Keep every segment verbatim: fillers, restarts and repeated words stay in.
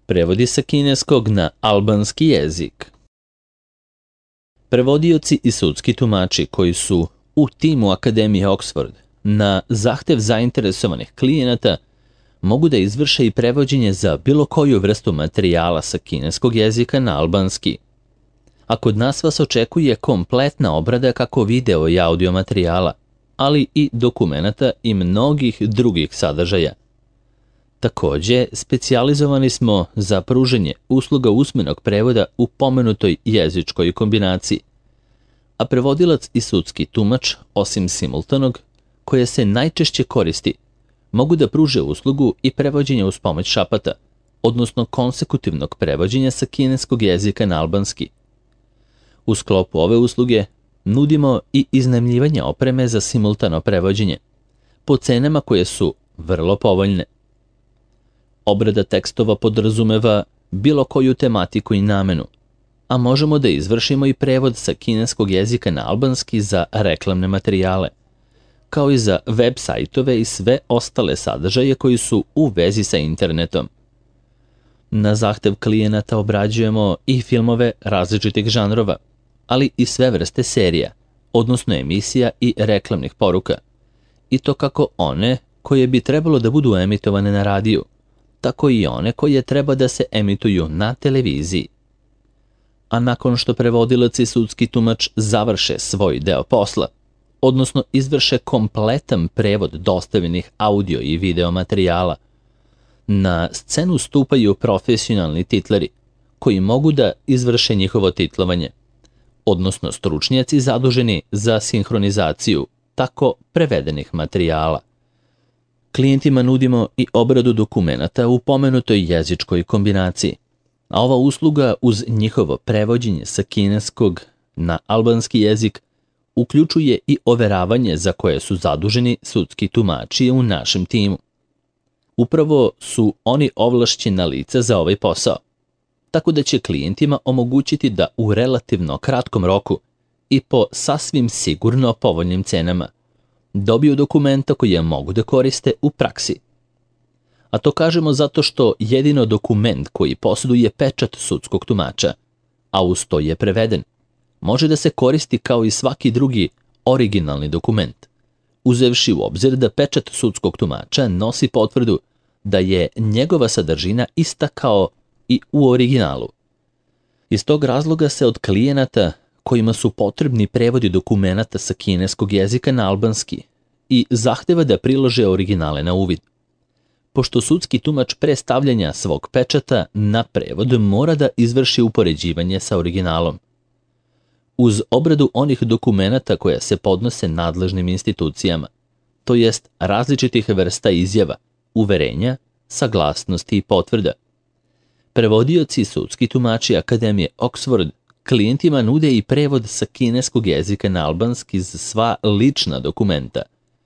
Prevodi sa kineskog na albanski jezik. Prevodioci i sudski tumači koji su u timu Akademije Oxford na zahtev zainteresovanih klijenata mogu da izvrše i prevođenje za bilo koju vrstu materijala sa kineskog jezika na albanski. A kod nas vas očekuje kompletna obrada kako video i audio materijala, ali i dokumenata i mnogih drugih sadržaja. Takođe, specijalizovani smo za pruženje usluga usmenog prevoda u pomenutoj jezičkoj kombinaciji, a prevodilac i sudski tumač, osim simultanog, koje se najčešće koristi, mogu da pruže uslugu i prevođenje uz pomoć šapata, odnosno konsekutivnog prevođenja sa kineskog jezika na albanski. U sklopu ove usluge nudimo i iznajmljivanje opreme za simultano prevođenje, po cenama koje su vrlo povoljne. Obrada tekstova podrazumeva bilo koju tematiku i namenu, a možemo da izvršimo i prevod sa kineskog jezika na albanski za reklamne materijale, kao i za web sajtove i sve ostale sadržaje koji su u vezi sa internetom. Na zahtev klijenata obrađujemo i filmove različitih žanrova, ali i sve vrste serija, odnosno emisija i reklamnih poruka, i to kako one koje bi trebalo da budu emitovane na radiju, tako i one koje treba da se emituju na televiziji. A nakon što prevodilac i sudski tumač završe svoj deo posla, odnosno izvrše kompletan prevod dostavljenih audio i video materijala, na scenu stupaju profesionalni titleri koji mogu da izvrše njihovo titlovanje, odnosno stručnjaci zaduženi za sinhronizaciju tako prevedenih materijala. Klijentima nudimo i obradu dokumenata u pomenutoj jezičkoj kombinaciji, a ova usluga uz njihovo prevođenje sa kineskog na albanski jezik uključuje i overavanje za koje su zaduženi sudski tumači u našem timu. Upravo su oni ovlašćena lica za ovaj posao, tako da će klijentima omogućiti da u relativno kratkom roku i po sasvim sigurno povoljnim cenama dobiju dokumenta koje mogu da koriste u praksi. A to kažemo zato što jedino dokument koji posjeduje pečat sudskog tumača, a uz to je preveden, može da se koristi kao i svaki drugi originalni dokument, uzevši u obzir da pečat sudskog tumača nosi potvrdu da je njegova sadržina ista kao i u originalu. Iz tog razloga se od klijenata kojima su potrebni prevodi dokumenata sa kineskog jezika na albanski i zahteva da prilože originale na uvid. Pošto sudski tumač pre stavljanja svog pečata na prevod mora da izvrši upoređivanje sa originalom. Uz obradu onih dokumenata koja se podnose nadležnim institucijama, to jest različitih vrsta izjava, uverenja, saglasnosti i potvrda, prevodioci i sudski tumači Akademije Oxford klijentima nude i prevod sa kineskog jezika na albanski za sva lična dokumenta,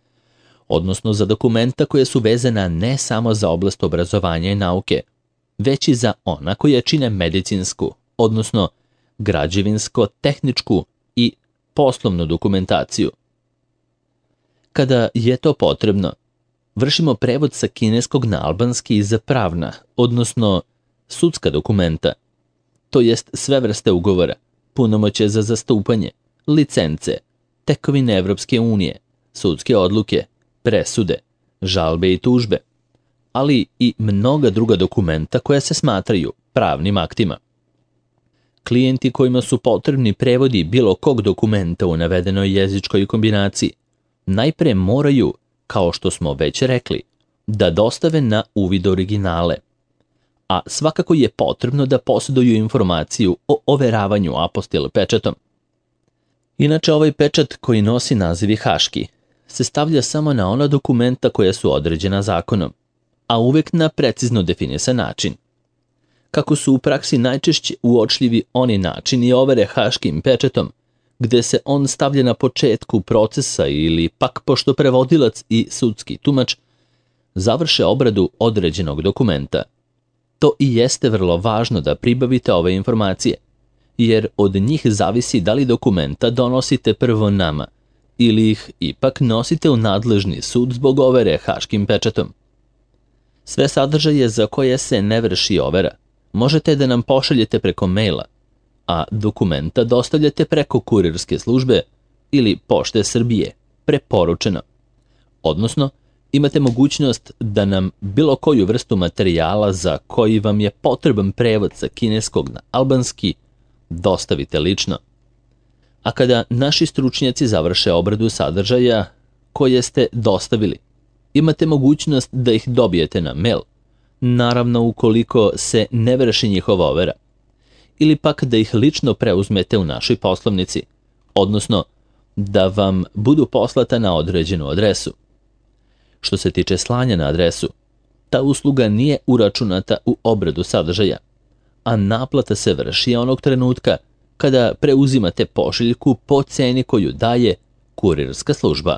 odnosno za dokumenta koje su vezana ne samo za oblast obrazovanja i nauke, već i za ona koja čine medicinsku, odnosno građevinsko-tehničku i poslovnu dokumentaciju. Kada je to potrebno, vršimo prevod sa kineskog na albanski za pravna, odnosno sudska dokumenta, to jest sve vrste ugovora, punomoćje za zastupanje, licence, tekovine Evropske unije, sudske odluke, presude, žalbe i tužbe, ali i mnoga druga dokumenta koja se smatraju pravnim aktima. Klijenti kojima su potrebni prevodi bilo kog dokumenta u navedenoj jezičkoj kombinaciji najpre moraju, kao što smo već rekli, da dostave na uvid originale, a svakako je potrebno da posjeduju informaciju o overavanju apostil pečatom. Inače, ovaj pečat koji nosi naziv haški se stavlja samo na ona dokumenta koja su određena zakonom, a uvek na precizno definisan način. Kako su u praksi najčešće uočljivi oni načini overe haškim pečatom, gde se on stavlja na početku procesa ili pak pošto prevodilac i sudski tumač završe obradu određenog dokumenta. To i jeste vrlo važno da pribavite ove informacije, jer od njih zavisi da li dokumenta donosite prvo nama ili ih ipak nosite u nadležni sud zbog overe haškim pečatom. Sve sadržaje za koje se ne vrši overa možete da nam pošaljete preko maila, a dokumenta dostavljate preko kurirske službe ili Pošte Srbije, preporučeno. Odnosno, imate mogućnost da nam bilo koju vrstu materijala za koji vam je potreban prevod sa kineskog na albanski dostavite lično. A kada naši stručnjaci završe obradu sadržaja koje ste dostavili, imate mogućnost da ih dobijete na mail, naravno ukoliko se ne vrši njihova overa, ili pak da ih lično preuzmete u našoj poslovnici, odnosno da vam budu poslata na određenu adresu. Što se tiče slanja na adresu, ta usluga nije uračunata u obradu sadržaja, a naplata se vrši onog trenutka kada preuzimate pošiljku po ceni koju daje kurirska služba.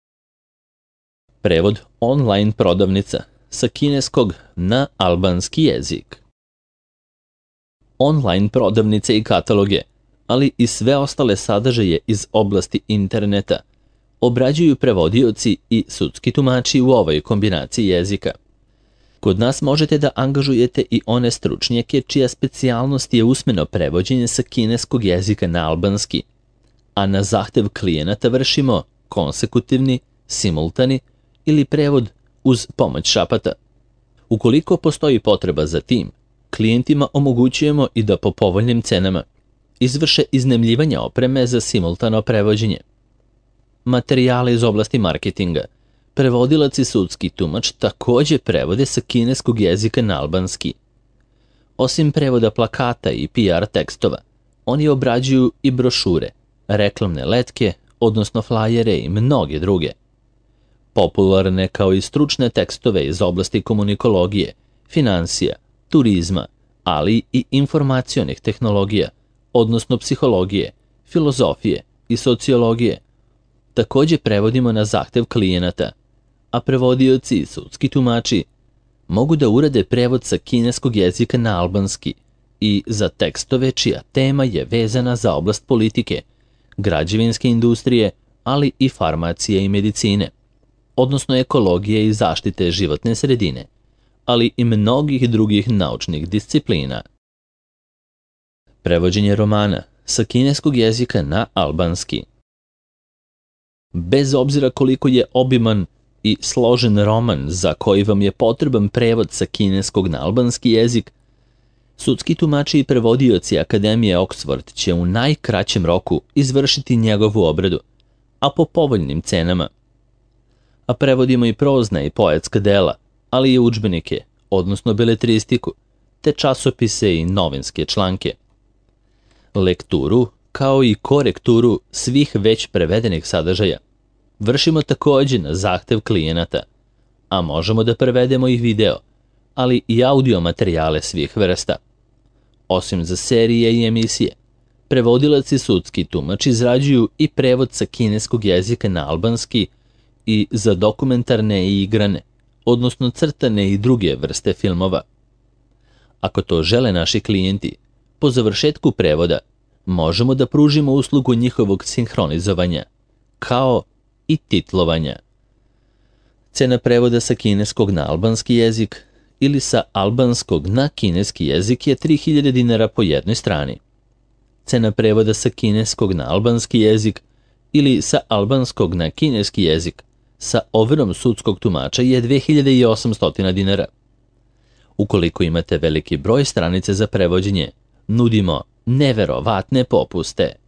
Prevod online prodavnica sa kineskog na albanski jezik. Online prodavnice i kataloge, ali i sve ostale sadržaje iz oblasti interneta, obrađuju prevodioci i sudski tumači u ovoj kombinaciji jezika. Kod nas možete da angažujete i one stručnjake čija specijalnost je usmeno prevođenje sa kineskog jezika na albanski, a na zahtev klijenata vršimo konsekutivni, simultani ili prevod uz pomoć šapata. Ukoliko postoji potreba za tim, klijentima omogućujemo i da po povoljnim cenama izvrše iznajmljivanje opreme za simultano prevođenje. Materijale iz oblasti marketinga prevodilac i sudski tumač takođe prevode sa kineskog jezika na albanski. Osim prevoda plakata i P R tekstova, oni obrađuju i brošure, reklamne letke, odnosno flajere i mnoge druge. Popularne kao i stručne tekstove iz oblasti komunikologije, finansija, turizma, ali i informacionih tehnologija, odnosno psihologije, filozofije i sociologije, takođe prevodimo na zahtev klijenata, a prevodioci i sudski tumači mogu da urade prevod sa kineskog jezika na albanski i za tekstove čija tema je vezana za oblast politike, građevinske industrije, ali i farmacije i medicine, odnosno ekologije i zaštite životne sredine, ali i mnogih drugih naučnih disciplina. Prevođenje romana sa kineskog jezika na albanski. Bez obzira koliko je obiman i složen roman za koji vam je potreban prevod sa kineskog na albanski jezik, sudski tumači i prevodioci Akademije Oxford će u najkraćem roku izvršiti njegovu obradu, a po povoljnim cenama. A prevodimo i prozna i poetska dela, ali i udžbenike, odnosno beletristiku, te časopise i novinske članke. Lekturu, kao i korekturu svih već prevedenih sadržaja, vršimo takođe na zahtev klijenata, a možemo da prevedemo i video, ali i audio materijale svih vrsta. Osim za serije i emisije, prevodilac i sudski tumač izrađuju i prevod sa kineskog jezika na albanski i za dokumentarne i igrane, odnosno crtane i druge vrste filmova. Ako to žele naši klijenti, po završetku prevoda možemo da pružimo uslugu njihovog sinhronizovanja, kao i titlovanja. Cena prevoda sa kineskog na albanski jezik ili sa albanskog na kineski jezik je tri hiljade dinara po jednoj strani. Cena prevoda sa kineskog na albanski jezik ili sa albanskog na kineski jezik sa overom sudskog tumača je dve hiljade osamsto dinara. Ukoliko imate veliki broj stranice za prevođenje, nudimo neverovatne popuste.